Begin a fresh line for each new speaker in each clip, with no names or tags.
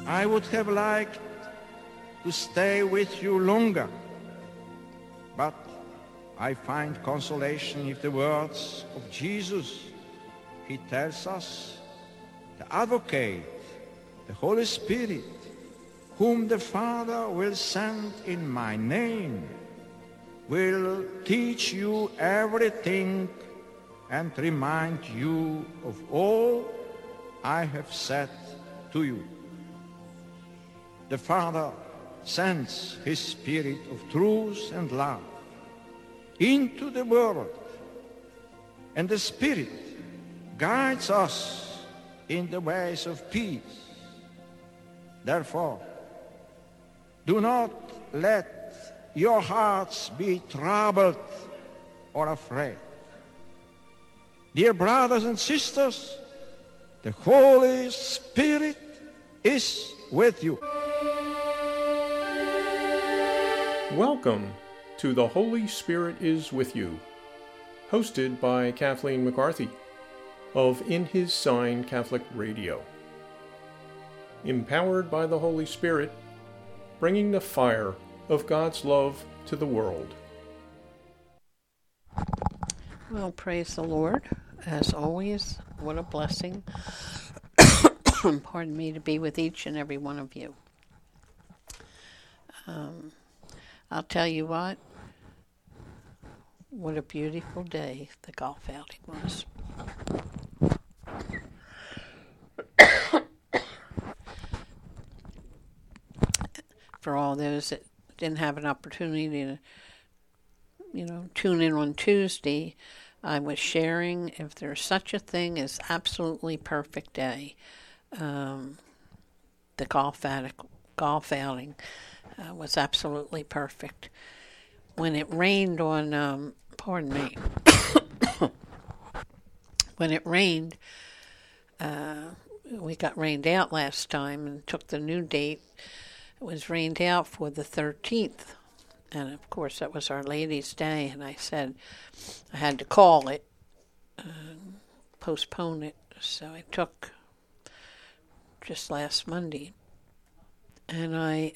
I would have liked to stay with you longer, but I find consolation in the words of Jesus. He tells us, the Advocate, the Holy Spirit, whom the Father will send in my name, will teach you everything and remind you of all I have said to you. The Father sends his Spirit of truth and love into the world, and the Spirit guides us in the ways of peace. Therefore, do not let your hearts be troubled or afraid. Dear brothers and sisters, the Holy Spirit is with you.
Welcome to The Holy Spirit is with You, hosted by Kathleen McCarthy of In His Sign Catholic Radio. Empowered by the Holy Spirit, bringing the fire of God's love to the world.
Well, praise the Lord. As always, what a blessing, pardon me, to be with each and every one of you. I'll tell you what a beautiful day the golf outing was. For all those that didn't have an opportunity to, tune in on Tuesday, I was sharing if there's such a thing as absolutely perfect day. The golf outing was absolutely perfect. When it rained on, when it rained, we got rained out last time and took the new date. It was rained out for the 13th. And, of course, that was Our Lady's Day. And I said I had to call it, postpone it. So I took just last Monday. And I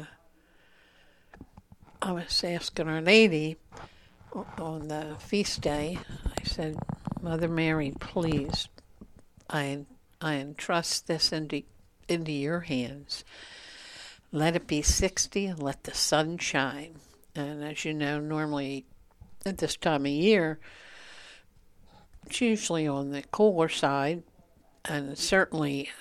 was asking Our Lady on the feast day, I said, Mother Mary, please, I entrust this into your hands. Let it be 60 and let the sun shine. And as you know, normally at this time of year, it's usually on the cooler side, and certainly,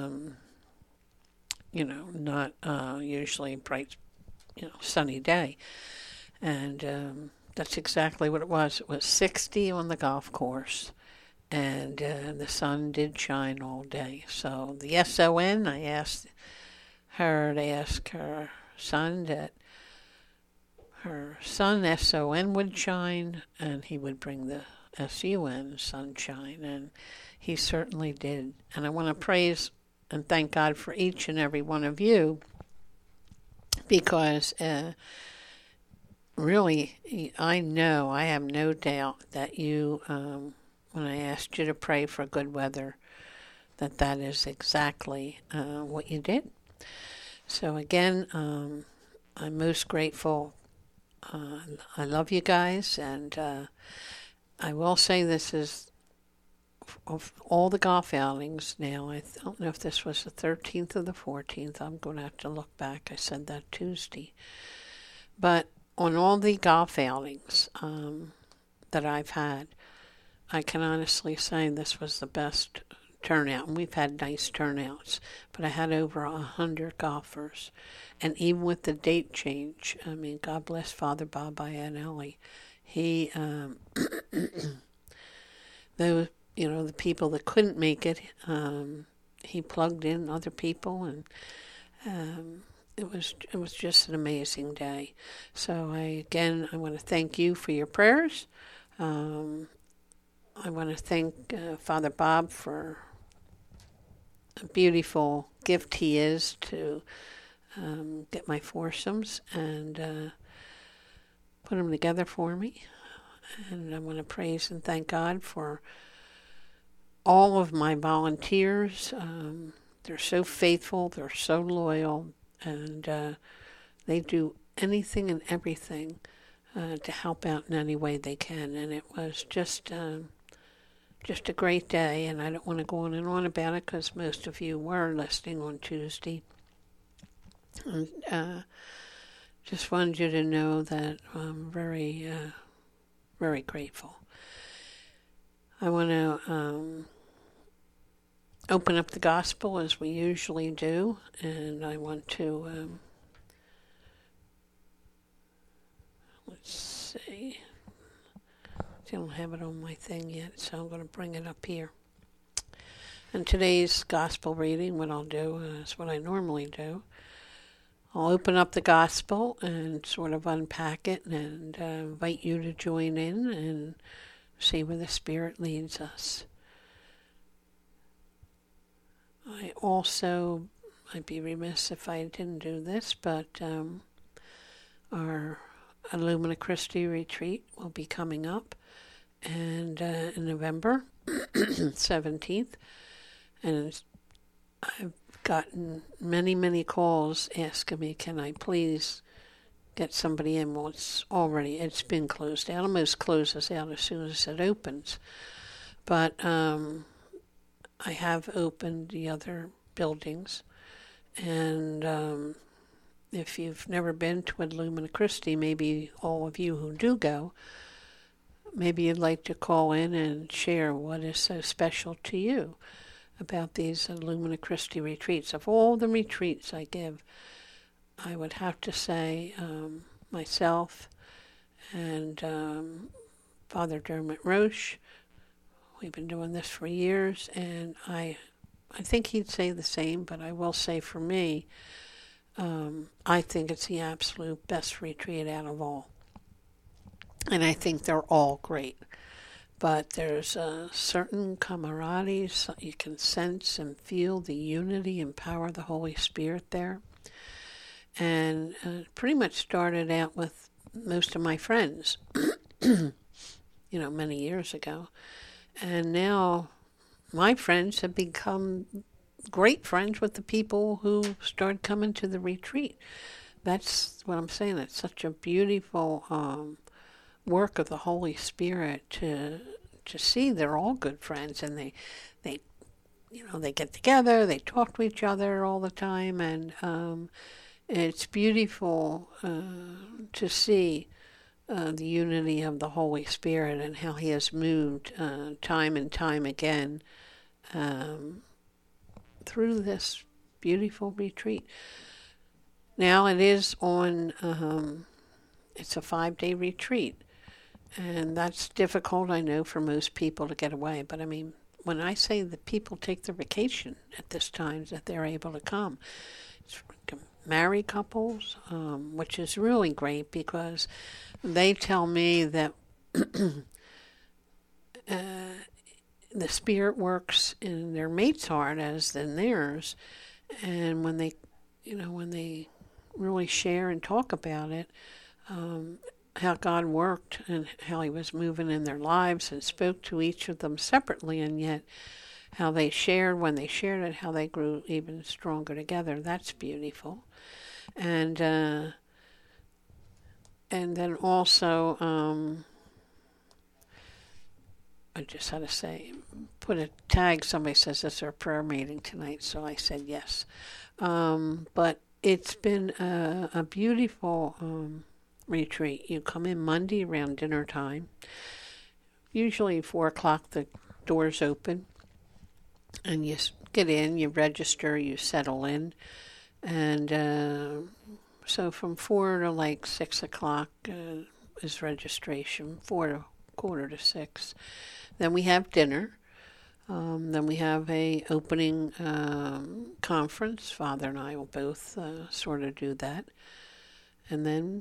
not usually bright, sunny day. And that's exactly what it was. It was 60 on the golf course, and the sun did shine all day. So the SON, I asked her to ask her son that her son SON would shine and he would bring the SUN sunshine, and he certainly did. And I want to praise and thank God for each and every one of you, because really I have no doubt that you, when I asked you to pray for good weather, that is exactly what you did. So again, I'm most grateful. I love you guys, and I will say this is, of all the golf outings now, I don't know if this was the 13th or the 14th. I'm going to have to look back. I said that Tuesday. But on all the golf outings that I've had, I can honestly say this was the best turnout, and we've had nice turnouts, but I had over 100 golfers, and even with the date change, I mean, God bless Father Bob Iannelli. He, the people that couldn't make it, he plugged in other people, and it was just an amazing day. So I want to thank you for your prayers. I want to thank Father Bob for a beautiful gift he is to get my foursomes and put them together for me. And I want to praise and thank God for all of my volunteers they're so faithful, they're so loyal, and they do anything and everything to help out in any way they can. And it was just a great day, and I don't want to go on and on about it because most of you were listening on Tuesday. And just wanted you to know that I'm very, very grateful. I want to open up the gospel as we usually do, and I want to, let's see, I don't have it on my thing yet, so I'm going to bring it up here. And today's gospel reading, what I'll do is what I normally do. I'll open up the gospel and sort of unpack it and invite you to join in and see where the Spirit leads us. I'd be remiss if I didn't do this, but our Illumina Christi retreat will be coming up and in November 17th. And I've gotten many calls asking me, can I please get somebody in? Well, it's been closed out. Almost closes out as soon as it opens. But I have opened the other buildings, and if you've never been to Illumina Christi, maybe all of you who do go, maybe you'd like to call in and share what is so special to you about these Illumina Christi retreats. Of all the retreats I give, I would have to say myself and Father Dermot Roche, we've been doing this for years, and I think he'd say the same, but I will say for me, I think it's the absolute best retreat out of all. And I think they're all great. But there's a certain camaraderie, so you can sense and feel the unity and power of the Holy Spirit there. And pretty much started out with most of my friends, many years ago. And now my friends have become great friends with the people who started coming to the retreat. That's what I'm saying. It's such a beautiful work of the Holy Spirit to see they're all good friends, and they get together, they talk to each other all the time, and it's beautiful to see the unity of the Holy Spirit and how He has moved time and time again through this beautiful retreat. Now it is on, it's a 5-day retreat, and that's difficult, I know, for most people to get away. But I mean, when I say that people take their vacation at this time, that they're able to come, it's for married couples, which is really great because they tell me that the Spirit works in their mate's heart as in theirs, and when they really share and talk about it, how God worked and how He was moving in their lives and spoke to each of them separately, and yet how they shared, when they shared it, how they grew even stronger together. That's beautiful. And then also, I just had to say, put a tag, somebody says it's our prayer meeting tonight, so I said yes. But it's been a beautiful retreat. You come in Monday around dinner time. Usually 4 o'clock the doors open, and you get in, you register, you settle in, and so from 4 to like 6 o'clock is registration, 4 to 5:45. Then we have dinner. Then we have a opening conference. Father and I will both sort of do that. And then,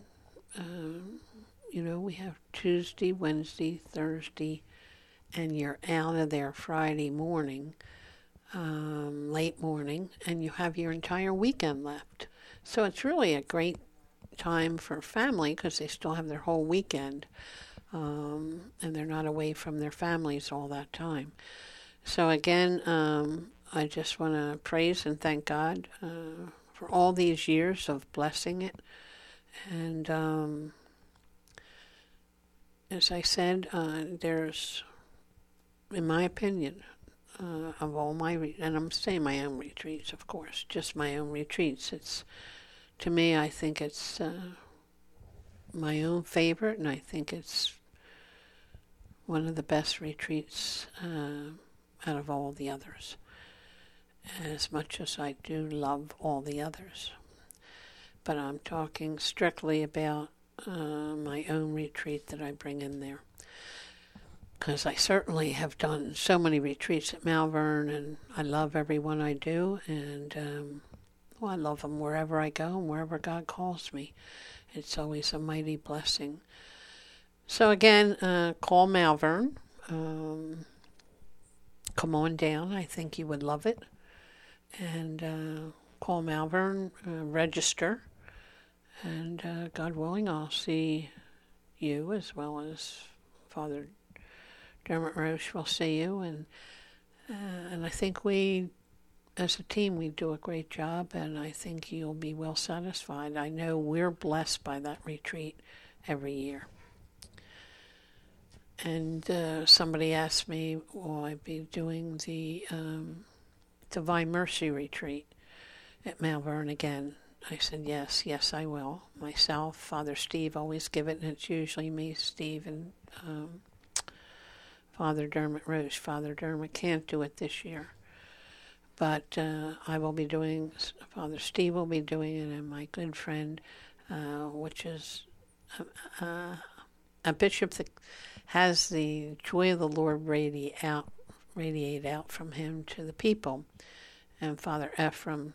we have Tuesday, Wednesday, Thursday, and you're out of there Friday morning, late morning, and you have your entire weekend left. So it's really a great time for family because they still have their whole weekend, and they're not away from their families all that time. So again, I just want to praise and thank God for all these years of blessing it. And as I said, there's, in my opinion, of all my, and I'm saying my own retreats, of course, just my own retreats. It's, to me, I think it's my own favorite, and I think it's one of the best retreats out of all the others, as much as I do love all the others. But I'm talking strictly about my own retreat that I bring in there. Because I certainly have done so many retreats at Malvern, and I love every one I do, and well, I love them wherever I go and wherever God calls me. It's always a mighty blessing. So again, call Malvern. Come on down. I think you would love it. And call Malvern, register, and God willing, I'll see you as well as Father Dermot Roche will see you, and I think we, as a team, we do a great job, and I think you'll be well satisfied. I know we're blessed by that retreat every year. And somebody asked me, will I be doing the Divine Mercy retreat at Malvern again? I said, yes, I will. Myself, Father Steve always give it, and it's usually me, Steve, and Father Dermot Roche. Father Dermot can't do it this year. But I will be doing, Father Steve will be doing it, and my good friend, which is a bishop that has the joy of the Lord radiate out from him to the people. And Father Ephraim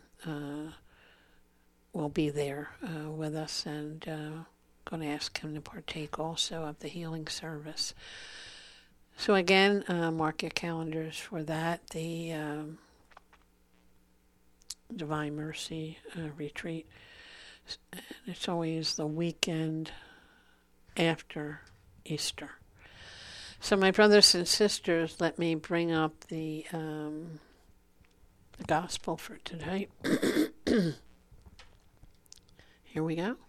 will be there with us, and going to ask him to partake also of the healing service. So again, mark your calendars for that. The Divine Mercy retreat. It's always the weekend after Easter. So my brothers and sisters, let me bring up the gospel for today. Here we go.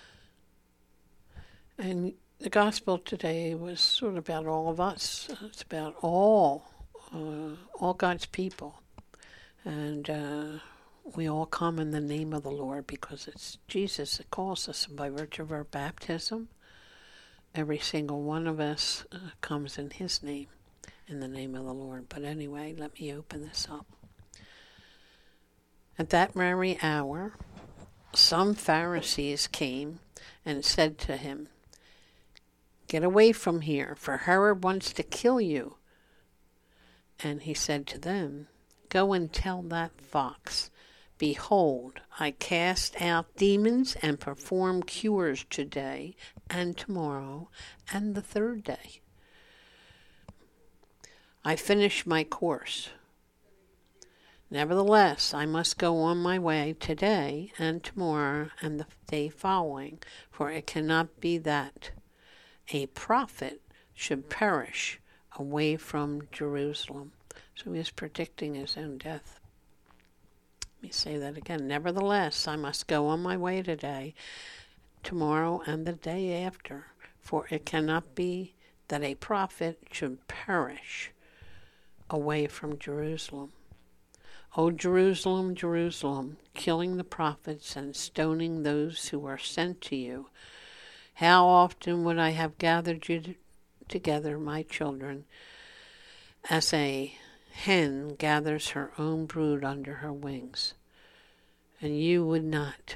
And the gospel today was sort of about all of us. It's about all God's people. And we all come in the name of the Lord because it's Jesus that calls us. And by virtue of our baptism, every single one of us comes in his name, in the name of the Lord. But anyway, let me open this up. At that very hour, some Pharisees came and said to him, "Get away from here, for Herod wants to kill you." And he said to them, "Go and tell that fox, behold, I cast out demons and perform cures today and tomorrow and the third day. I finish my course. Nevertheless, I must go on my way today and tomorrow and the day following, for it cannot be that a prophet should perish away from Jerusalem." So he is predicting his own death. Let me say that again. Nevertheless, I must go on my way today, tomorrow, and the day after, for it cannot be that a prophet should perish away from Jerusalem. O Jerusalem, Jerusalem, killing the prophets and stoning those who are sent to you. How often would I have gathered you together, my children, as a hen gathers her own brood under her wings, and you would not.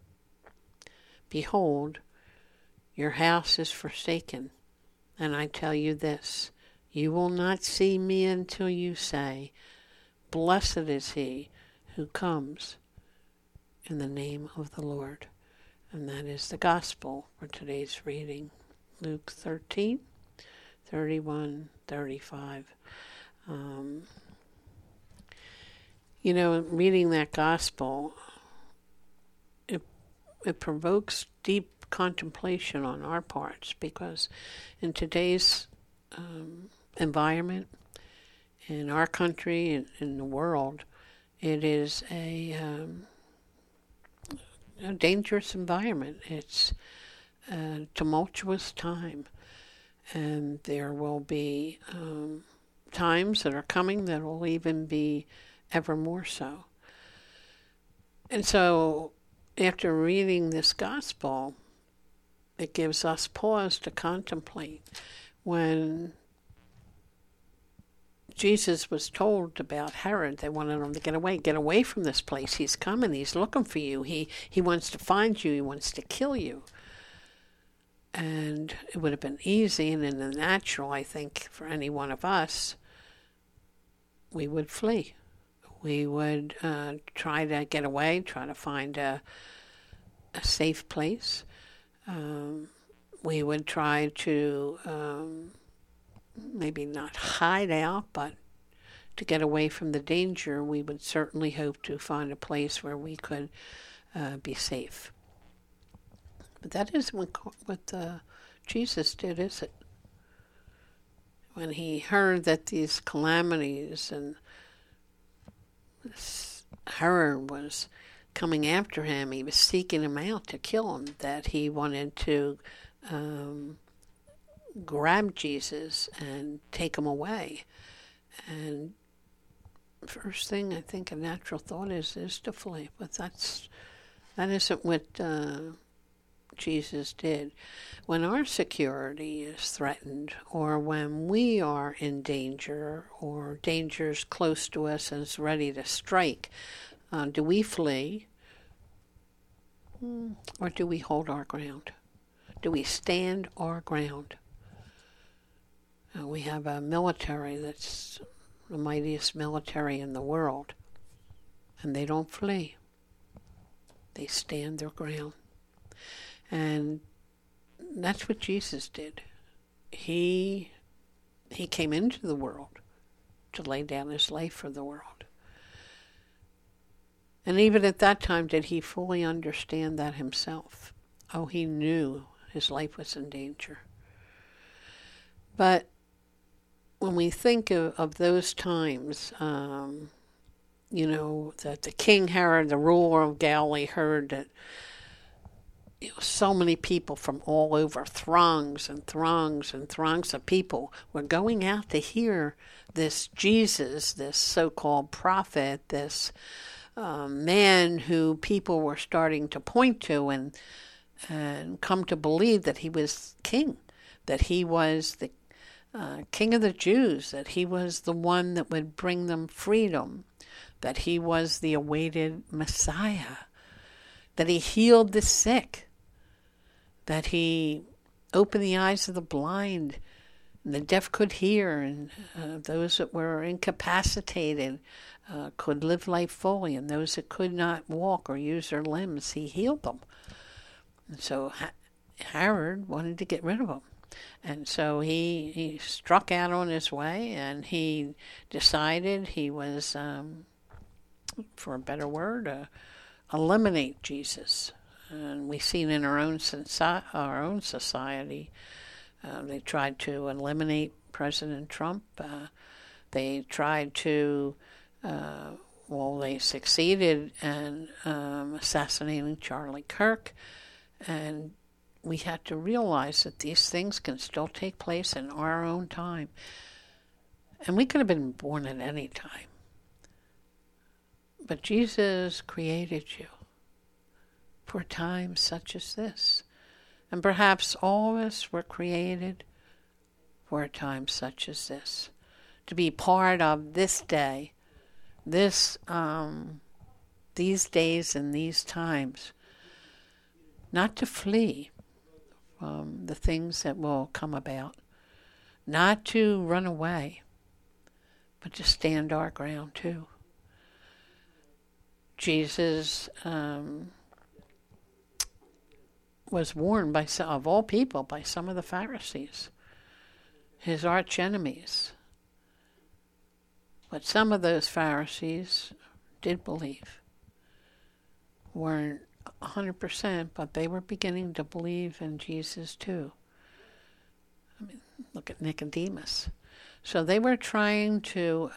Behold, your house is forsaken, and I tell you this, you will not see me until you say, Blessed is he who comes in the name of the Lord. And that is the gospel for today's reading. Luke 13, 31, 35. Reading that gospel, it provokes deep contemplation on our parts, because in today's environment, in our country, in the world, it is a dangerous environment. It's a tumultuous time, and there will be times that are coming that will even be ever more so. And so, after reading this gospel, it gives us pause to contemplate. When Jesus was told about Herod, they wanted him to get away from this place. He's coming, he's looking for you, he wants to find you, he wants to kill you. And it would have been easy, and in the natural, I think, for any one of us, we would flee. We would try to get away, try to find a safe place. We would try to maybe not hide out, but to get away from the danger. We would certainly hope to find a place where we could be safe. But that isn't what Jesus did, is it? When he heard that these calamities and this Herod was coming after him, he was seeking him out to kill him, that he wanted to grab Jesus and take him away. And first thing, I think a natural thought is to flee. But that isn't what Jesus did. When our security is threatened, or when we are in danger, or danger's close to us and is ready to strike, do we flee? Or do we hold our ground? Do we stand our ground? We have a military that's the mightiest military in the world, and they don't flee. They stand their ground. And that's what Jesus did. He came into the world to lay down his life for the world. And even at that time, did he fully understand that himself? Oh, he knew his life was in danger. But when we think of those times, that the King Herod, the ruler of Galilee, heard that so many people from all over, throngs and throngs and throngs of people, were going out to hear this Jesus, this so-called prophet, this man who people were starting to point to and come to believe that he was king, that he was the King of the Jews, that he was the one that would bring them freedom, that he was the awaited Messiah, that he healed the sick, that he opened the eyes of the blind, and the deaf could hear, and those that were incapacitated could live life fully, and those that could not walk or use their limbs, he healed them. And so Herod wanted to get rid of him. And so he struck out on his way, and he decided he was, for a better word, eliminate Jesus. And we've seen in our own society, they tried to eliminate President Trump. They tried to, they succeeded in assassinating Charlie Kirk. And we had to realize that these things can still take place in our own time. And we could have been born at any time. But Jesus created you for a time such as this. And perhaps all of us were created for a time such as this. To be part of this day, these days and these times. Not to flee from the things that will come about. Not to run away, but to stand our ground too. Jesus was warned by some, of all people, by some of the Pharisees, his arch enemies. But some of those Pharisees did believe. Weren't 100%, but they were beginning to believe in Jesus too. I mean, look at Nicodemus. So they were trying to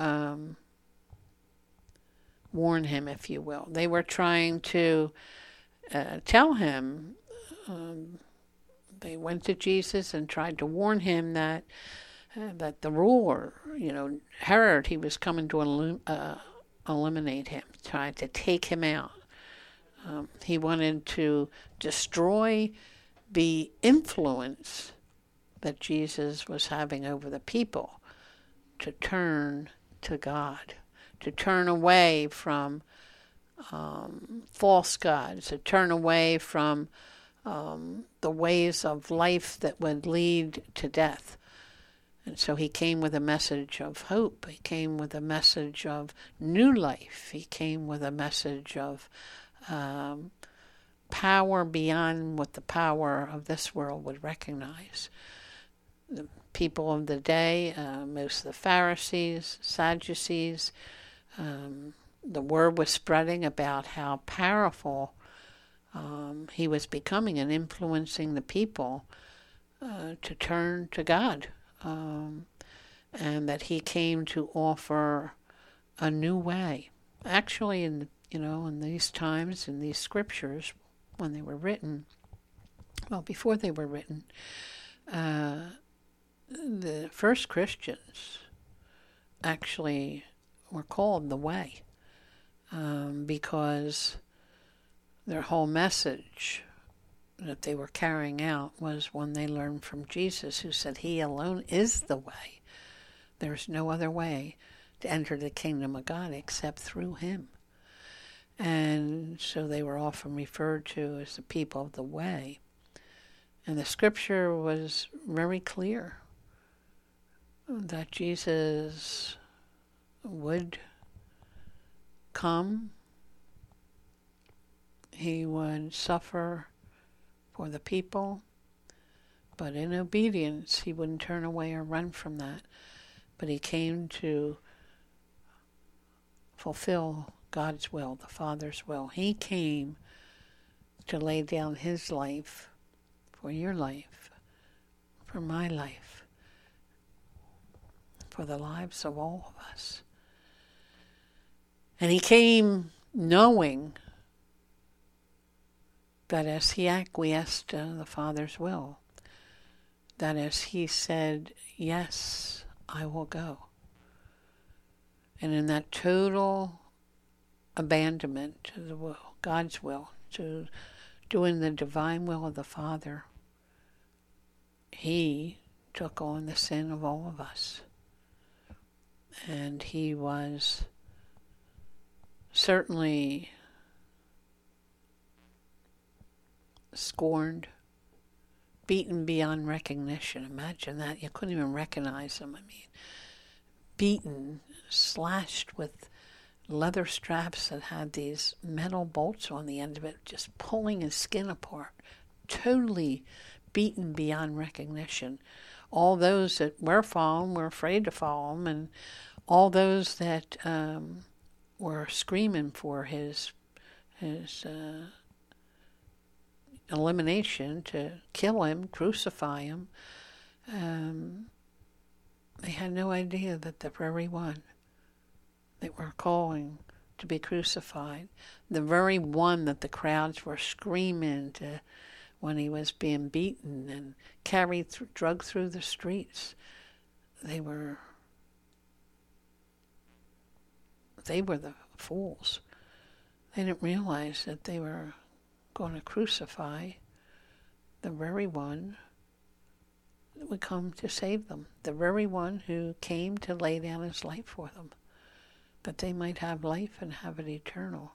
warn him, if you will. They were trying to tell him. They went to Jesus and tried to warn him that the ruler, Herod, he was coming to eliminate him, tried to take him out. He wanted to destroy the influence that Jesus was having over the people, to turn to God, to turn away from false gods, to turn away from the ways of life that would lead to death. And so he came with a message of hope. He came with a message of new life. He came with a message of power beyond what the power of this world would recognize. The people of the day, most of the Pharisees, Sadducees, the word was spreading about how powerful he was becoming and influencing the people to turn to God, and that he came to offer a new way. Actually, in these times, in these scriptures, when they were written, before they were written, the first Christians actually were called the Way, because their whole message that they were carrying out was one they learned from Jesus, who said he alone is the way. There's no other way to enter the kingdom of God except through him. And so they were often referred to as the people of the way. And the scripture was very clear that Jesus would come, he would suffer for the people, but in obedience he wouldn't turn away or run from that. But he came to fulfill God's will, the Father's will. He came to lay down his life for your life, for my life, for the lives of all of us. And he came knowing that as he acquiesced to the Father's will, that as he said, yes, I will go. And in that total abandonment to the will, God's will, to doing the divine will of the Father, he took on the sin of all of us. And he was certainly scorned, beaten beyond recognition. Imagine that. You couldn't even recognize him. Beaten, slashed with leather straps that had these metal bolts on the end of it, just pulling his skin apart. Totally beaten beyond recognition. All those that were following were afraid to follow him, and all those that were screaming for his elimination, to kill him, crucify him, they had no idea that the very one that were calling to be crucified, the very one that the crowds were screaming to when he was being beaten and dragged through the streets, they were the fools. They didn't realize that they were going to crucify the very one that would come to save them, the very one who came to lay down his life for them, that they might have life and have it eternal.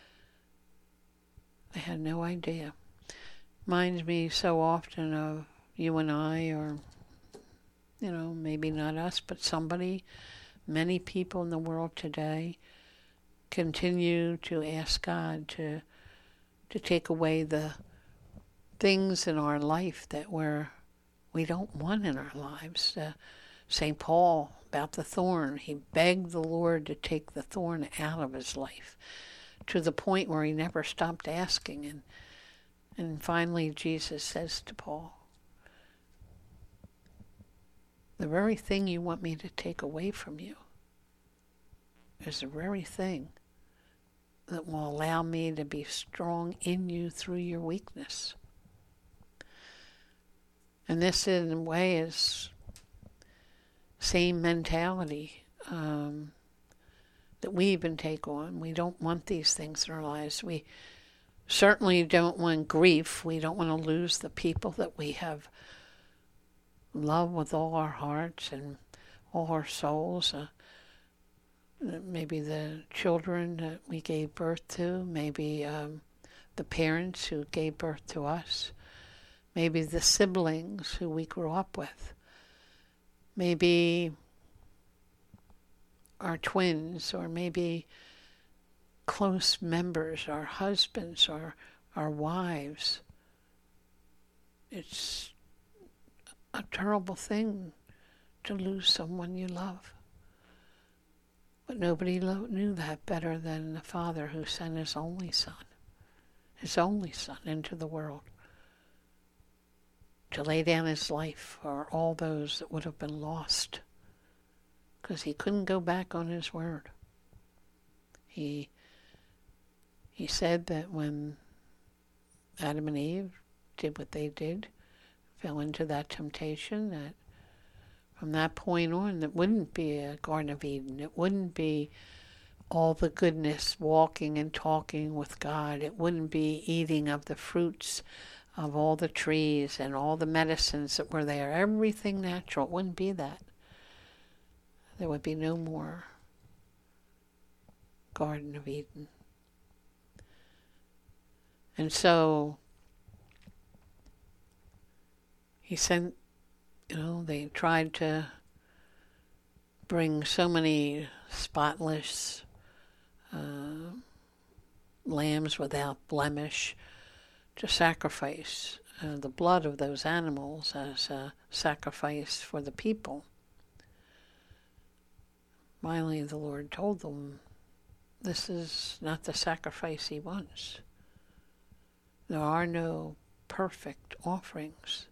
They had no idea. Reminds me so often of you and I, or, maybe not us, but somebody, many people in the world today continue to ask God to take away the things in our life that we don't want in our lives. St. Paul, about the thorn, he begged the Lord to take the thorn out of his life, to the point where he never stopped asking. And finally Jesus says to Paul, the very thing you want me to take away from you is the very thing that will allow me to be strong in you through your weakness. And this, in a way, is same mentality that we even take on. We don't want these things in our lives. We certainly don't want grief. We don't want to lose the people that we have loved with all our hearts and all our souls. Maybe the children that we gave birth to, maybe the parents who gave birth to us, maybe the siblings who we grew up with, maybe our twins, or maybe close members, our husbands, or our wives. It's a terrible thing to lose someone you love. But nobody knew that better than the Father who sent His only Son into the world to lay down His life for all those that would have been lost, because He couldn't go back on His word. He said that when Adam and Eve did what they did, fell into that temptation, that from that point on, it wouldn't be a Garden of Eden. It wouldn't be all the goodness, walking and talking with God. It wouldn't be eating of the fruits of all the trees and all the medicines that were there. Everything natural. It wouldn't be that. There would be no more Garden of Eden. And so He sent, they tried to bring so many spotless lambs without blemish to sacrifice the blood of those animals as a sacrifice for the people. Finally, the Lord told them, this is not the sacrifice He wants. There are no perfect offerings.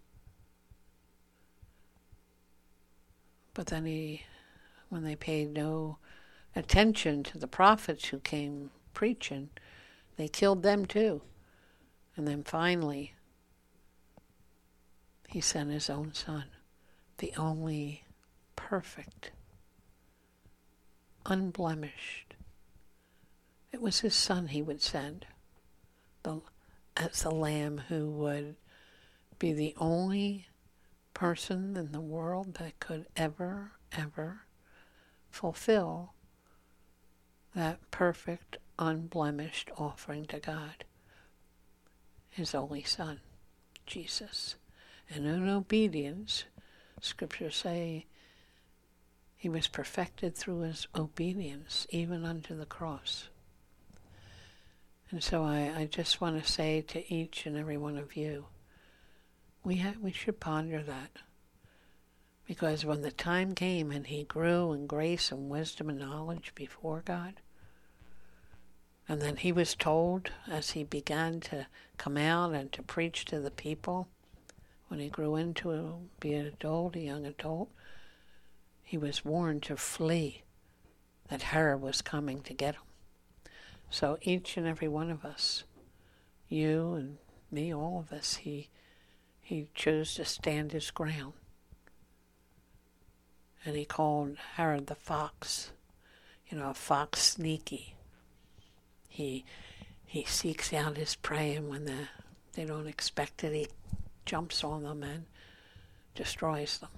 But then when they paid no attention to the prophets who came preaching, they killed them too. And then finally, He sent His own Son, the only perfect, unblemished. It was His Son He would send as the Lamb who would be the only person in the world that could ever fulfill that perfect, unblemished offering to God. His only Son, Jesus. And in obedience, Scriptures say, He was perfected through His obedience, even unto the cross. And so I just want to say to each and every one of you, we should ponder that. Because when the time came and he grew in grace and wisdom and knowledge before God, and then he was told as he began to come out and to preach to the people, when he grew into be an adult, a young adult, he was warned to flee, that Herod was coming to get him. So each and every one of us, you and me, all of us, he chose to stand his ground. And he called Herod the fox, a fox sneaky. He seeks out his prey, and when they don't expect it, he jumps on them and destroys them.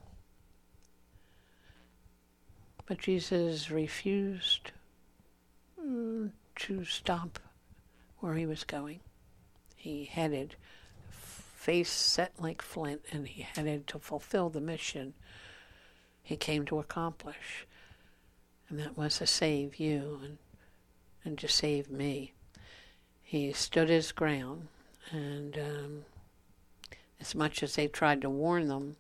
But Jesus refused to stop where he was going. He headed, face set like flint, and he headed to fulfill the mission he came to accomplish. And that was to save you and to save me. He stood his ground, and as much as they tried to warn them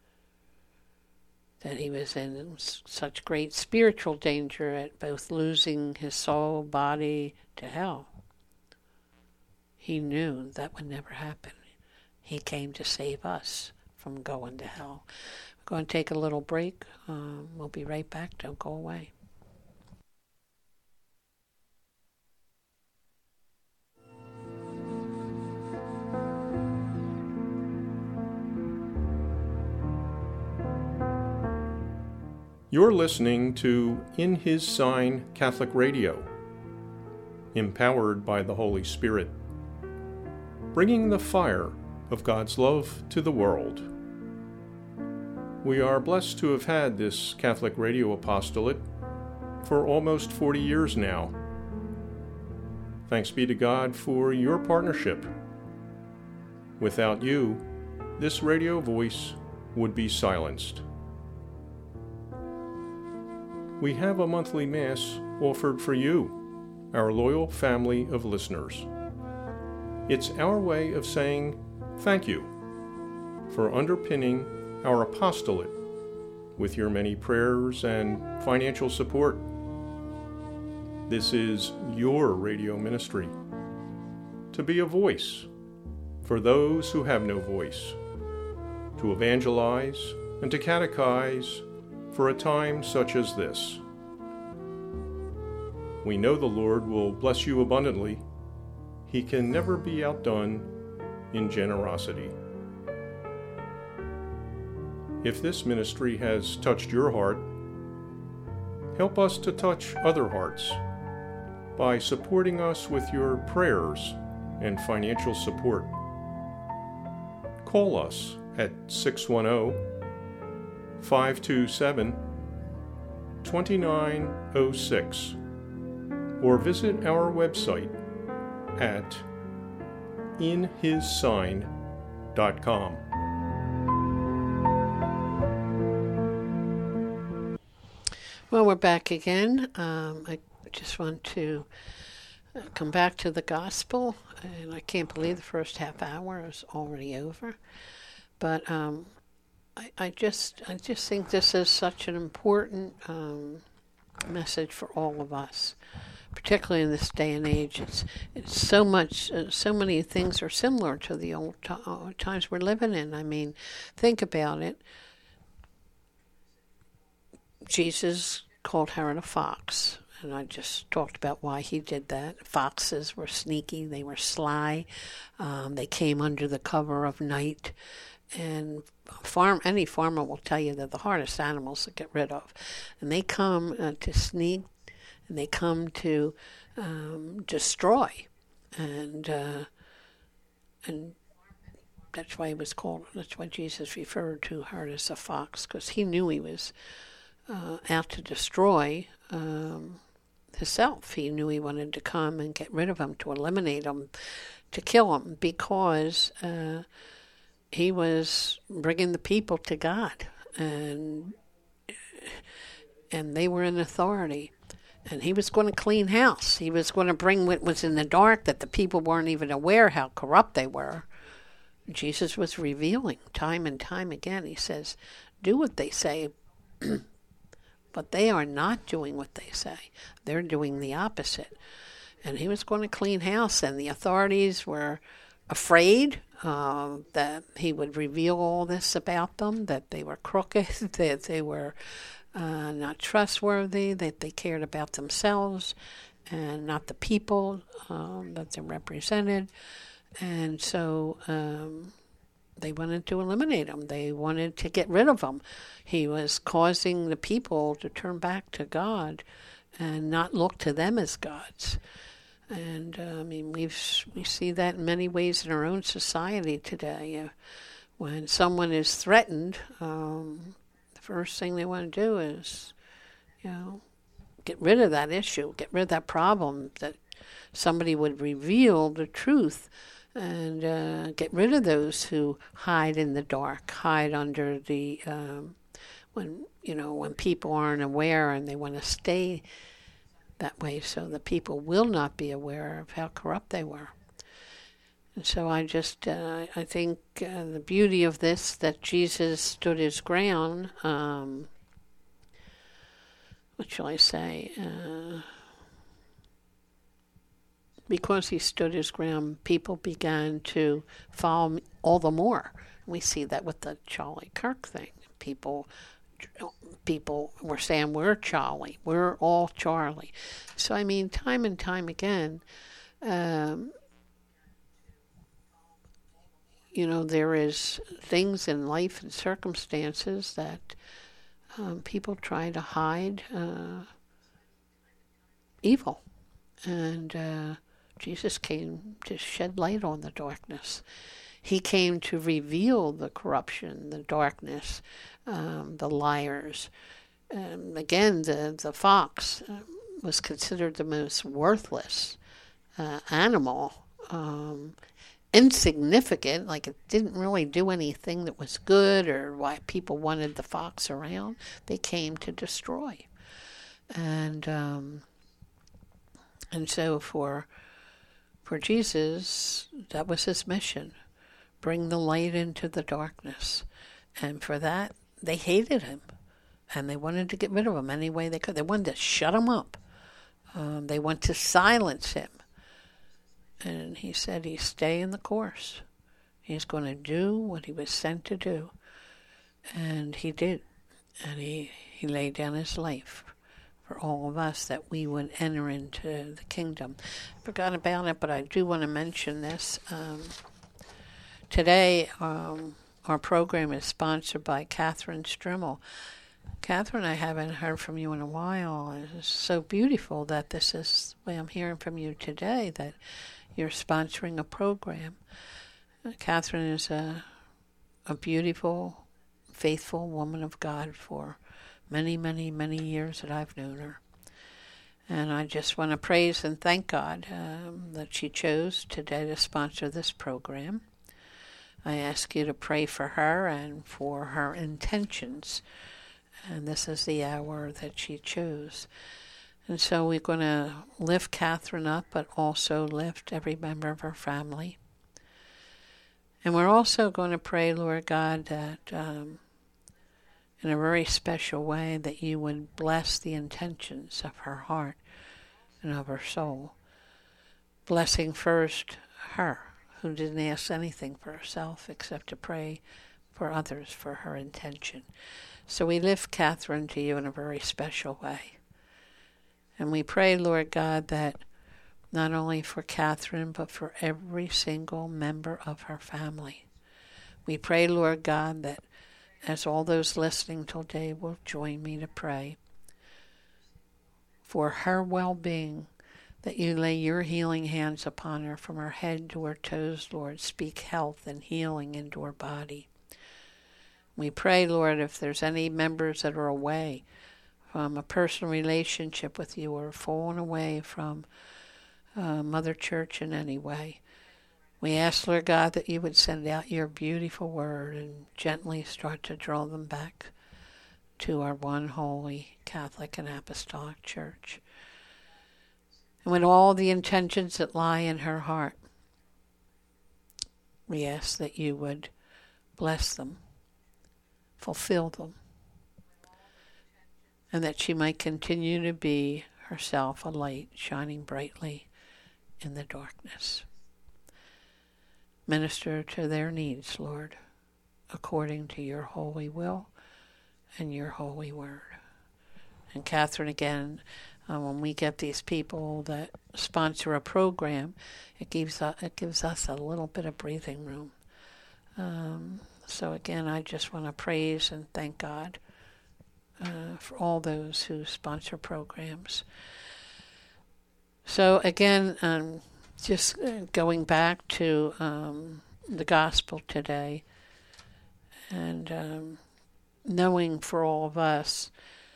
that he was in such great spiritual danger at both losing his soul, body to hell, he knew that would never happen. He came to save us from going to hell. going to take a little break. We'll be right back. Don't go away.
You're listening to In His Sign Catholic Radio, empowered by the Holy Spirit, bringing the fire of God's love to the world. We are blessed to have had this Catholic radio apostolate for almost 40 years now. Thanks be to God for your partnership. Without you, this radio voice would be silenced. We have a monthly Mass offered for you, our loyal family of listeners. It's our way of saying thank you for underpinning our apostolate with your many prayers and financial support. This is your radio ministry, to be a voice for those who have no voice, to evangelize and to catechize for a time such as this. We know the Lord will bless you abundantly. He can never be outdone in generosity. If this ministry has touched your heart, help us to touch other hearts by supporting us with your prayers and financial support. Call us at 610-527-2906 or visit our website at inhissign.com.
Well, we're back again. I just want to come back to the gospel, and I can't believe the first half hour is already over. But I just think this is such an important message for all of us, particularly in this day and age. It's so much, so many things are similar to the old times we're living in. I mean, think about it. Jesus called Herod a fox, and I just talked about why he did that. Foxes were sneaky, they were sly, they came under the cover of night, and any farmer will tell you they're the hardest animals to get rid of. And they come to sneak, and they come to destroy, and that's why he was called. That's why Jesus referred to Herod as a fox, because he knew he was out to destroy himself. He knew he wanted to come and get rid of him, to eliminate him, to kill him, because he was bringing the people to God, and they were in authority. And he was going to clean house. He was going to bring what was in the dark, that the people weren't even aware how corrupt they were. Jesus was revealing time and time again. He says, do what they say, but they are not doing what they say. They're doing the opposite. And he was going to clean house, and the authorities were afraid that he would reveal all this about them, that they were crooked, that they were not trustworthy, that they cared about themselves and not the people that they represented. And so they wanted to eliminate him. They wanted to get rid of him. He was causing the people to turn back to God and not look to them as gods. And I mean, we see that in many ways in our own society today. When someone is threatened, the first thing they want to do is, get rid of that issue, get rid of that problem, that somebody would reveal the truth, and get rid of those who hide in the dark, hide under the when people aren't aware, and they want to stay that way so the people will not be aware of how corrupt they were. And so I think the beauty of this, that Jesus stood his ground, what shall I say, because he stood his ground, people began to follow him all the more. We see that with the Charlie Kirk thing. people were saying, we're Charlie. We're all Charlie. So, I mean, time and time again, there is things in life and circumstances that people try to hide evil. And Jesus came to shed light on the darkness. He came to reveal the corruption, the darkness, the liars. Again, the fox was considered the most worthless animal, insignificant, like it didn't really do anything that was good or why people wanted the fox around. They came to destroy. And so for Jesus, that was his mission. Bring the light into the darkness. And for that, they hated him. And they wanted to get rid of him any way they could. They wanted to shut him up. They wanted to silence him. And he said he'd stay in the course. He's going to do what he was sent to do. And he did. And he laid down his life for all of us that we would enter into the kingdom. I forgot about it, but I do want to mention this. Today, our program is sponsored by Catherine Strimmel. Catherine, I haven't heard from you in a while. It's so beautiful that this is the way I'm hearing from you today, that you're sponsoring a program. Catherine is a beautiful, faithful woman of God for many, many, many years that I've known her. And I just want to praise and thank God that she chose today to sponsor this program. I ask you to pray for her and for her intentions. And this is the hour that she chose. And so we're going to lift Catherine up, but also lift every member of her family. And we're also going to pray, Lord God, that in a very special way that you would bless the intentions of her heart and of her soul. Blessing first her, who didn't ask anything for herself except to pray for others for her intention. So we lift Catherine to you in a very special way. And we pray, Lord God, that not only for Catherine, but for every single member of her family. We pray, Lord God, that as all those listening today will join me to pray for her well-being, that you lay your healing hands upon her from her head to her toes, Lord. Speak health and healing into her body. We pray, Lord, if there's any members that are away from a personal relationship with you or fallen away from Mother Church in any way, we ask, Lord God, that you would send out your beautiful word and gently start to draw them back to our one holy Catholic and Apostolic Church. And with all the intentions that lie in her heart, we ask that you would bless them, fulfill them, and that she might continue to be herself a light shining brightly in the darkness. Minister to their needs, Lord, according to your holy will and your holy word. And Catherine, again, when we get these people that sponsor a program, it gives us a little bit of breathing room. So again, I just want to praise and thank God for all those who sponsor programs. So again, just going back to the gospel today, and knowing for all of us,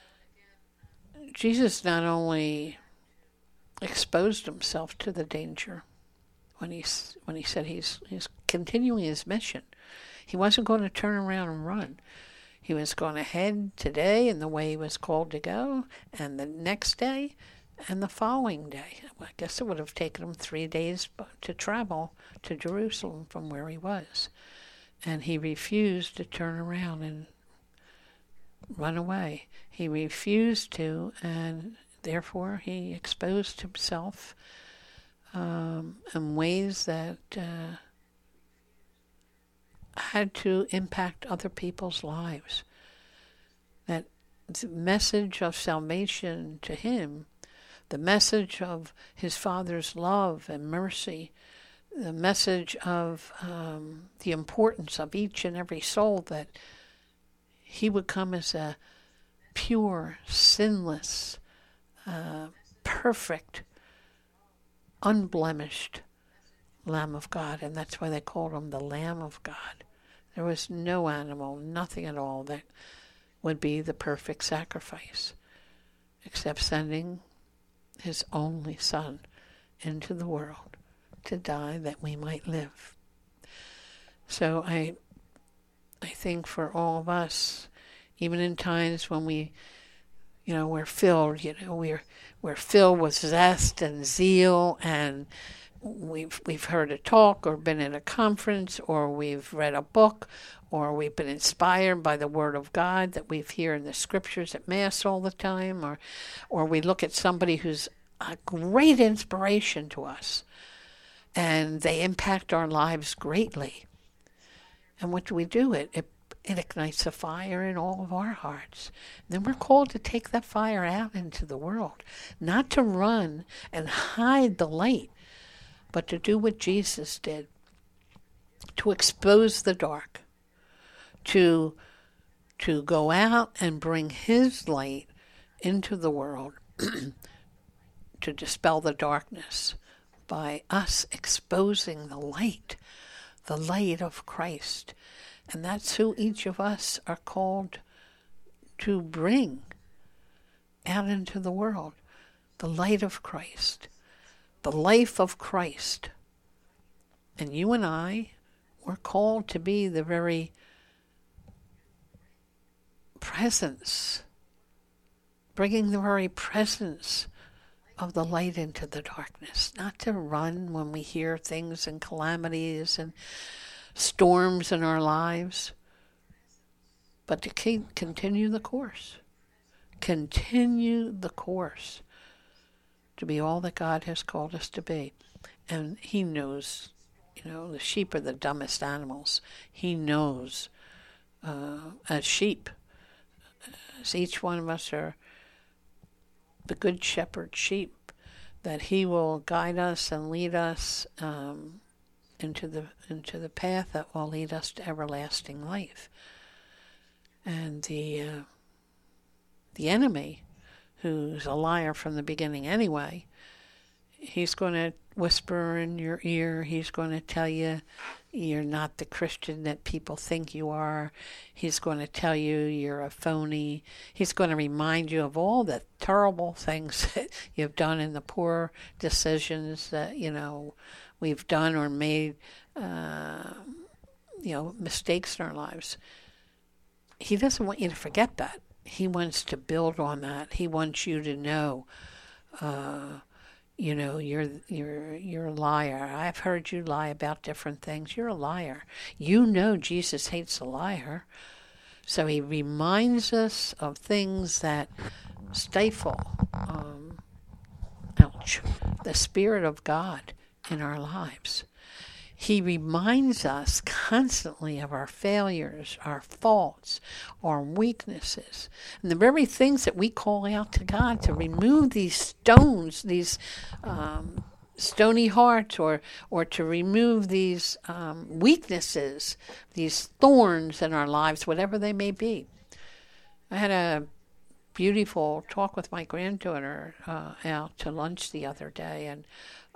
Jesus not only exposed himself to the danger when he said he's continuing his mission. He wasn't going to turn around and run. He was going to head today in the way he was called to go, and the next day, and the following day. I guess it would have taken him 3 days to travel to Jerusalem from where he was. And he refused to turn around and run away. He refused to, and therefore he exposed himself in ways that had to impact other people's lives. that the message of salvation to him, the message of his Father's love and mercy, the message of the importance of each and every soul, that he would come as a pure, sinless, perfect, unblemished Lamb of God. And that's why they called him the Lamb of God. There was no animal, nothing at all that would be the perfect sacrifice, except sending his only Son into the world to die that we might live. So I think for all of us, even in times when we're filled, we're filled with zest and zeal, and we've heard a talk or been at a conference, or we've read a book, or we've been inspired by the Word of God that we hear in the Scriptures at Mass all the time, or we look at somebody who's a great inspiration to us, and they impact our lives greatly. And what do? It ignites a fire in all of our hearts. And then we're called to take that fire out into the world, not to run and hide the light, but to do what Jesus did, to expose the dark, to go out and bring his light into the world, to dispel the darkness by us exposing the light of Christ. And that's who each of us are called to bring out into the world, the light of Christ, the life of Christ. And you and I were called to be the very presence, bringing the very presence of the light into the darkness, not to run when we hear things and calamities and storms in our lives, but to continue the course. Continue the course to be all that God has called us to be. And he knows, the sheep are the dumbest animals. He knows, as sheep, as each one of us are the good shepherd sheep, that he will guide us and lead us into the path that will lead us to everlasting life. And the enemy, who's a liar from the beginning anyway, he's going to whisper in your ear. He's going to tell you you're not the Christian that people think you are. He's going to tell you you're a phony. He's going to remind you of all the terrible things that you've done and the poor decisions that, we've done or made, mistakes in our lives. He doesn't want you to forget that. He wants to build on that. He wants you to know, you're a liar. I've heard you lie about different things. You're a liar. Jesus hates a liar. So he reminds us of things that stifle, the Spirit of God in our lives. He reminds us constantly of our failures, our faults, our weaknesses, and the very things that we call out to God to remove these stones, these stony hearts, or to remove these weaknesses, these thorns in our lives, whatever they may be. I had a beautiful talk with my granddaughter out to lunch the other day, and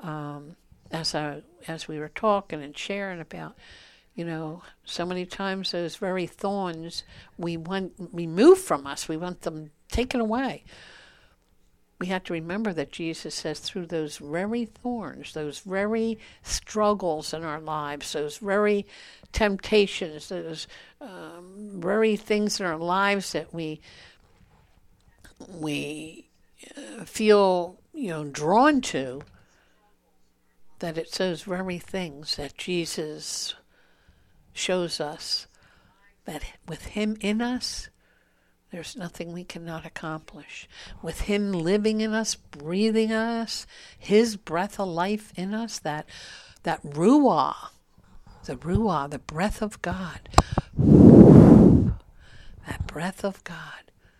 as we were talking and sharing about, so many times those very thorns we want removed from us. We want them taken away. We have to remember that Jesus says through those very thorns, those very struggles in our lives, those very temptations, those very things in our lives that we feel, drawn to, that it's those very things that Jesus shows us that with him in us, there's nothing we cannot accomplish. With him living in us, breathing in us, his breath of life in us, that ruah, the breath of God, that breath of God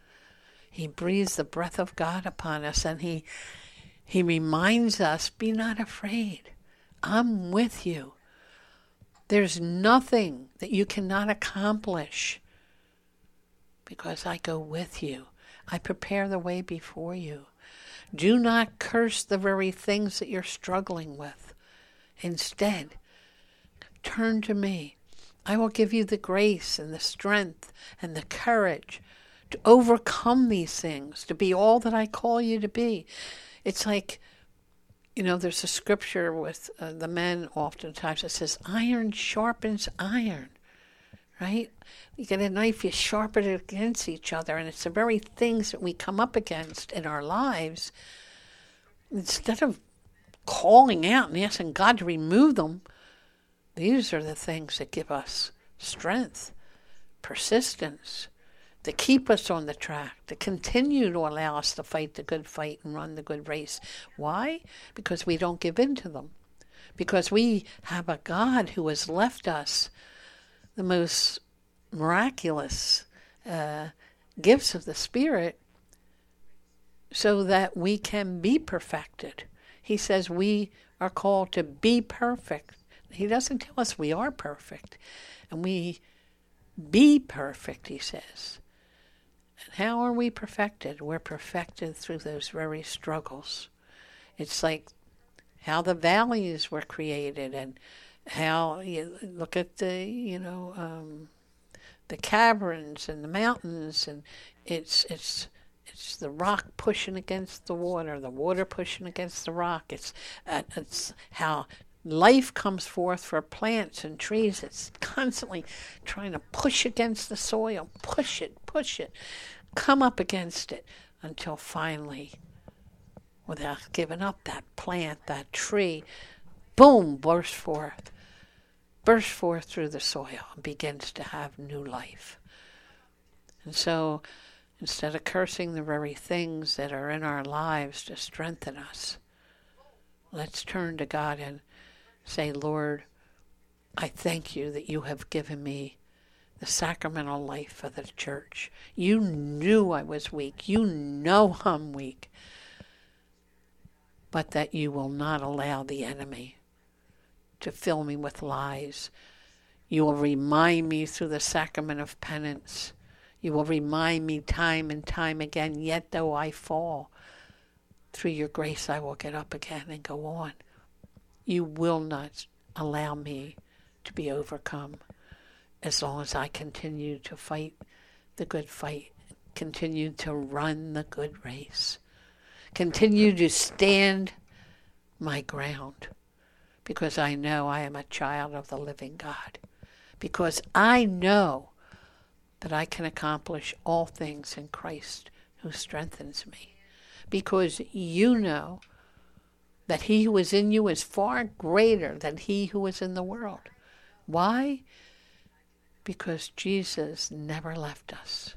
He breathes the breath of God upon us, and He reminds us, be not afraid. I'm with you. There's nothing that you cannot accomplish because I go with you. I prepare the way before you. Do not curse the very things that you're struggling with. Instead, turn to me. I will give you the grace and the strength and the courage to overcome these things, to be all that I call you to be. It's like, there's a scripture with the men oftentimes that says, iron sharpens iron, right? You get a knife, you sharpen it against each other, and it's the very things that we come up against in our lives. Instead of calling out and asking God to remove them, these are the things that give us strength, persistence, to keep us on the track, to continue to allow us to fight the good fight and run the good race. Why? Because we don't give in to them. Because we have a God who has left us the most miraculous gifts of the Spirit so that we can be perfected. He says we are called to be perfect. He doesn't tell us we are perfect. And we be perfect, he says. And how are we perfected? We're perfected through those very struggles. It's like how the valleys were created, and how you look at the caverns and the mountains, and it's the rock pushing against the water pushing against the rock. It's how life comes forth for plants and trees. It's constantly trying to push against the soil, push it, come up against it until finally, without giving up, that plant, that tree, boom, bursts forth through the soil and begins to have new life. And so, instead of cursing the very things that are in our lives to strengthen us, let's turn to God and say, Lord, I thank you that you have given me the sacramental life of the church. You knew I was weak. You know I'm weak. But that you will not allow the enemy to fill me with lies. You will remind me through the sacrament of penance. You will remind me time and time again, yet though I fall, through your grace I will get up again and go on. You will not allow me to be overcome as long as I continue to fight the good fight, continue to run the good race, continue to stand my ground, because I know I am a child of the living God, because I know that I can accomplish all things in Christ who strengthens me, because you know that he who is in you is far greater than he who is in the world. Why? Because Jesus never left us.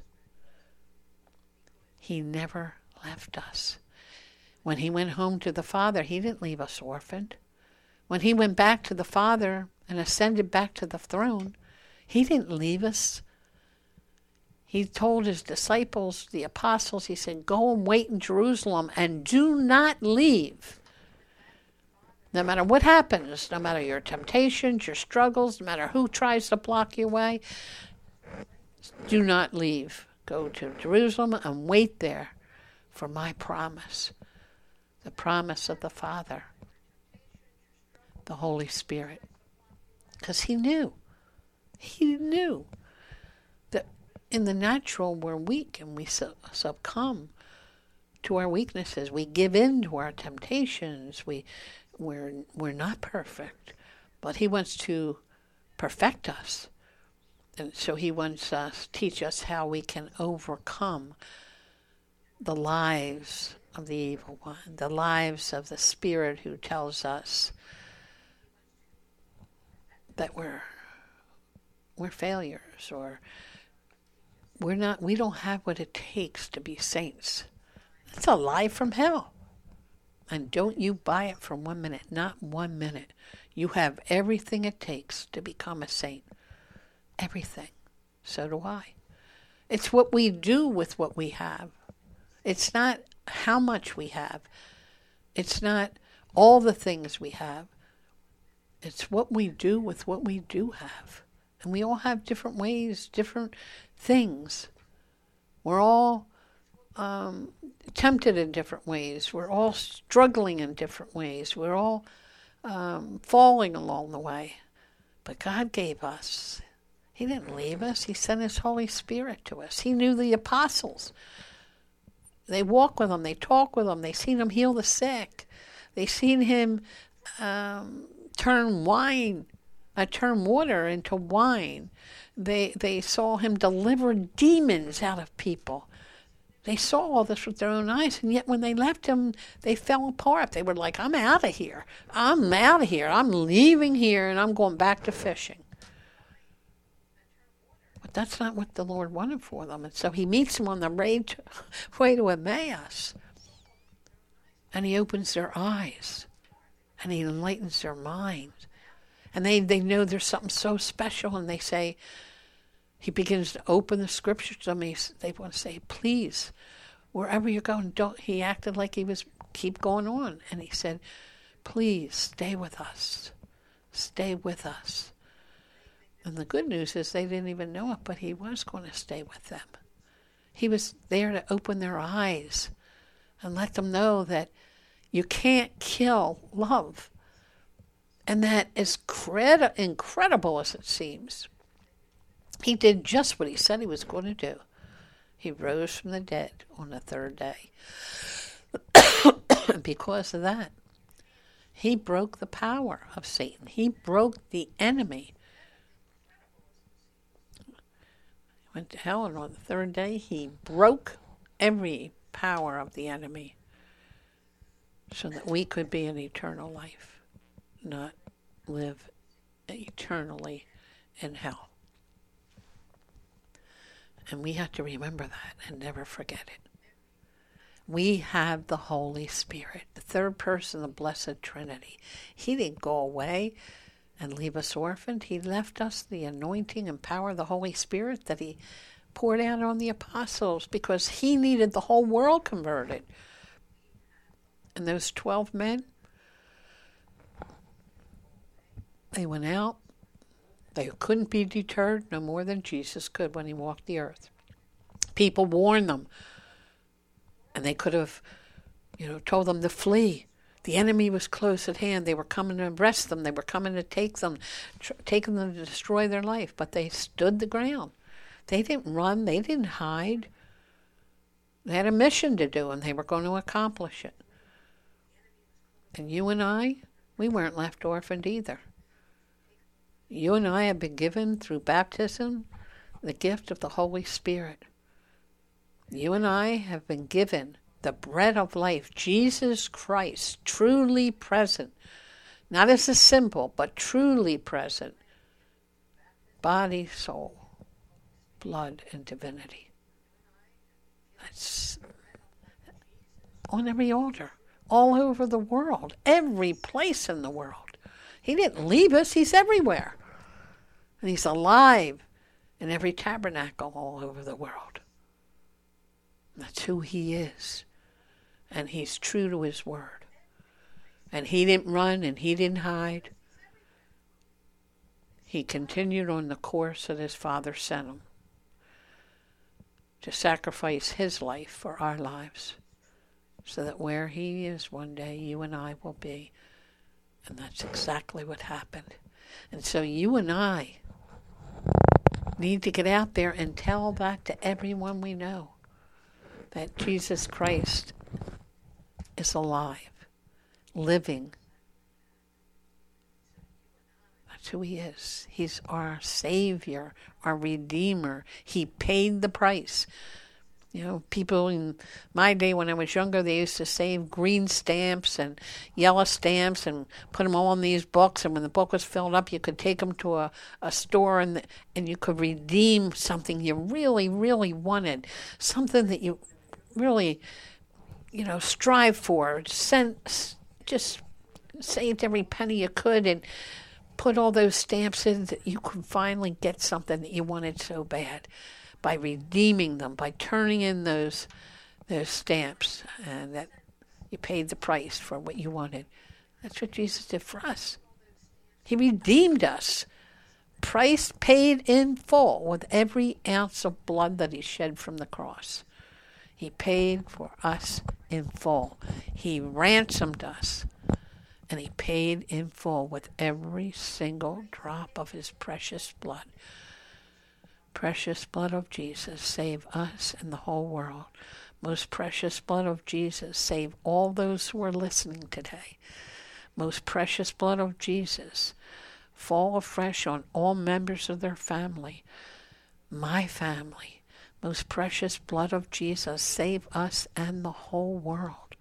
He never left us. When he went home to the Father, he didn't leave us orphaned. When he went back to the Father and ascended back to the throne, he didn't leave us. He told his disciples, the apostles, he said, go and wait in Jerusalem and do not leave. No matter what happens, no matter your temptations, your struggles, no matter who tries to block your way, do not leave. Go to Jerusalem and wait there for my promise, the promise of the Father, the Holy Spirit. Because he knew that in the natural we're weak and we succumb to our weaknesses. We give in to our temptations. We're not perfect, but he wants to perfect us. And so he wants us, teach us how we can overcome the lies of the evil one, the lies of the spirit who tells us that we're failures, or we don't have what it takes to be saints. That's a lie from hell. And don't you buy it for 1 minute, not 1 minute. You have everything it takes to become a saint. Everything. So do I. It's what we do with what we have It's not how much we have. It's not all the things we have. It's what we do with what we do have. And we all have different ways, different things. We're all tempted in different ways. We're all struggling in different ways. We're all falling along the way. But God gave us. He didn't leave us. He sent His Holy Spirit to us. He knew the apostles. They walk with Him. They talk with Him. They seen Him heal the sick. They seen Him turn water into wine. They saw Him deliver demons out of people. They saw all this with their own eyes, and yet when they left Him, they fell apart. They were like, I'm out of here. I'm out of here. I'm leaving here, and I'm going back to fishing. But that's not what the Lord wanted for them. And so He meets them on the way to Emmaus, and He opens their eyes, and He enlightens their minds. And they know there's something so special, and they say, He begins to open the scriptures to me. They want to say, please, wherever you're going, don't. He acted like he was, keep going on. And He said, please, stay with us. Stay with us. And the good news is they didn't even know it, but He was going to stay with them. He was there to open their eyes and let them know that you can't kill love. And that, as incredible as it seems, He did just what He said He was going to do. He rose from the dead on the third day. Because of that, He broke the power of Satan. He broke the enemy. He went to hell, and on the third day, He broke every power of the enemy so that we could be in eternal life. Not live eternally in hell. And we have to remember that and never forget it. We have the Holy Spirit, the third person of the Blessed Trinity. He didn't go away and leave us orphaned. He left us the anointing and power of the Holy Spirit that He poured out on the apostles because He needed the whole world converted. And those 12 men, they went out. They couldn't be deterred no more than Jesus could when He walked the earth. People warned them, and they could have, told them to flee. The enemy was close at hand. They were coming to arrest them. They were coming to take them to destroy their life. But they stood the ground. They didn't run. They didn't hide. They had a mission to do, and they were going to accomplish it. And you and I, we weren't left orphaned either. You and I have been given through baptism the gift of the Holy Spirit. You and I have been given the bread of life, Jesus Christ, truly present, not as a symbol, but truly present, body, soul, blood, and divinity. That's on every altar, all over the world, every place in the world. He didn't leave us. He's everywhere. And He's alive in every tabernacle all over the world. That's who He is. And He's true to His word. And He didn't run and He didn't hide. He continued on the course that His Father sent Him to sacrifice His life for our lives so that where He is one day, you and I will be. And that's exactly what happened. And so you and I need to get out there and tell that to everyone we know, that Jesus Christ is alive, living. That's who He is. He's our Savior, our Redeemer. He paid the price. People in my day when I was younger, they used to save green stamps and yellow stamps and put them all in these books. And when the book was filled up, you could take them to a store and you could redeem something you really, really wanted, something that you really, strive for. Just saved every penny you could and put all those stamps in that you could finally get something that you wanted so bad. By redeeming them, by turning in those those stamps and that you paid the price for what you wanted. That's what Jesus did for us. He redeemed us. Price paid in full with every ounce of blood that he shed from the cross. He paid for us in full. He ransomed us. And he paid in full with every single drop of his precious blood. Precious blood of Jesus, save us and the whole world. Most precious blood of Jesus, save all those who are listening today. Most precious blood of Jesus, fall afresh on all members of their family. My family. Most precious blood of Jesus, save us and the whole world.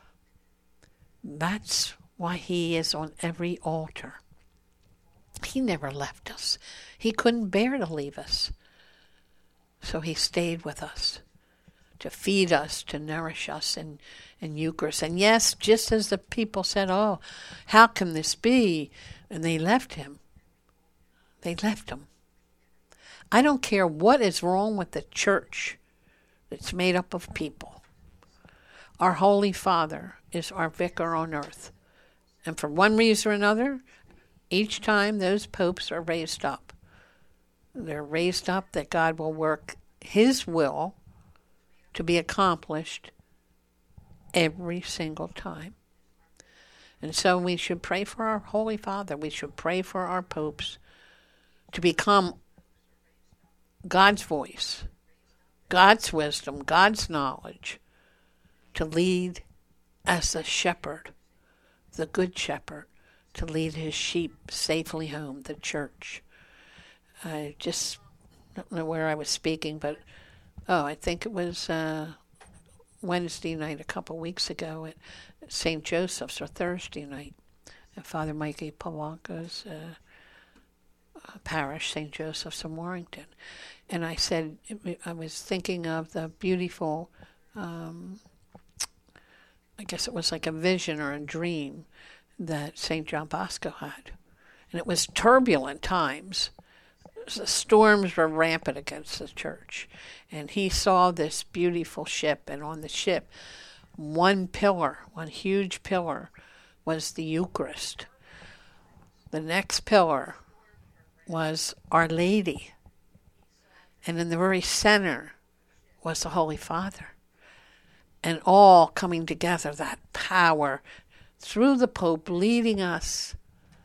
That's why he is on every altar. He never left us. He couldn't bear to leave us. So he stayed with us to feed us, to nourish us in Eucharist. And yes, just as the people said, oh, how can this be? And they left him. They left him. I don't care what is wrong with the church that's made up of people. Our Holy Father is our vicar on earth. And for one reason or another, each time those popes are raised up, they're raised up that God will work his will to be accomplished every single time. And so we should pray for our Holy Father. We should pray for our popes to become God's voice, God's wisdom, God's knowledge, to lead as a shepherd, the good shepherd, to lead his sheep safely home, the church. I just don't know where I was speaking, but I think it was Wednesday night a couple weeks ago at St. Joseph's, or Thursday night at Father Mikey Pawanka's parish, St. Joseph's in Warrington. And I said, I was thinking of the beautiful, I guess it was like a vision or a dream that St. John Bosco had. And it was turbulent times. The storms were rampant against the church. And he saw this beautiful ship, and on the ship, one huge pillar, was the Eucharist. The next pillar was Our Lady. And in the very center was the Holy Father. And all coming together, that power through the Pope leading us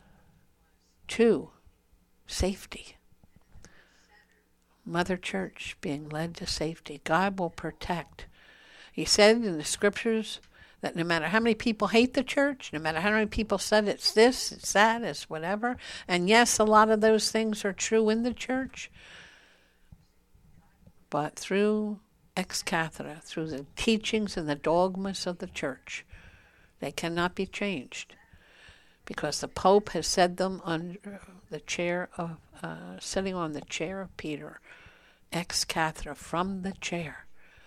to safety. Mother Church being led to safety. God will protect. He said in the scriptures that no matter how many people hate the church, no matter how many people said it's this, it's that, it's whatever, and yes, a lot of those things are true in the church, but through ex cathedra, through the teachings and the dogmas of the church, they cannot be changed, because the Pope has said them under the chair of, sitting on the chair of Peter, ex cathedra, from the chair.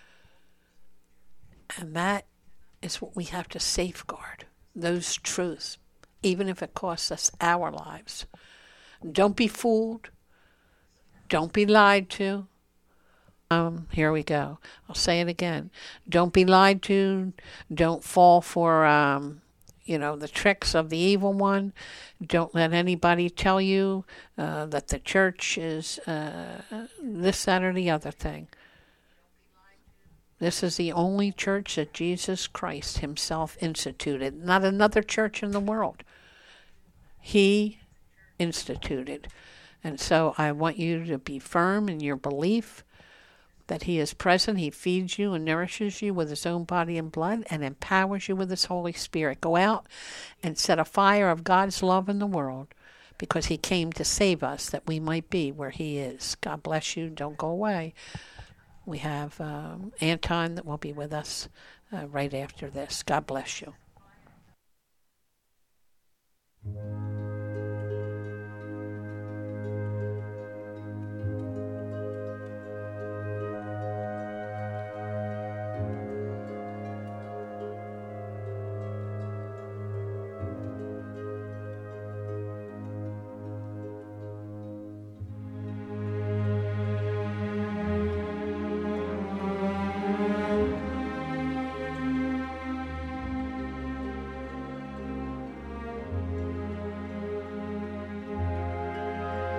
And that is what we have to safeguard, those truths, even if it costs us our lives. Don't be fooled. Don't be lied to. Here we go. I'll say it again. Don't be lied to. Don't fall for, the tricks of the evil one. Don't let anybody tell you that the church is this, that, or the other thing. This is the only church that Jesus Christ himself instituted, not another church in the world. He instituted. And so I want you to be firm in your belief that he is present. He feeds you and nourishes you with his own body and blood and empowers you with his Holy Spirit. Go out and set a fire of God's love in the world, because he came to save us that we might be where he is. God bless you. Don't go away. We have Anton that will be with us right after this. God bless you.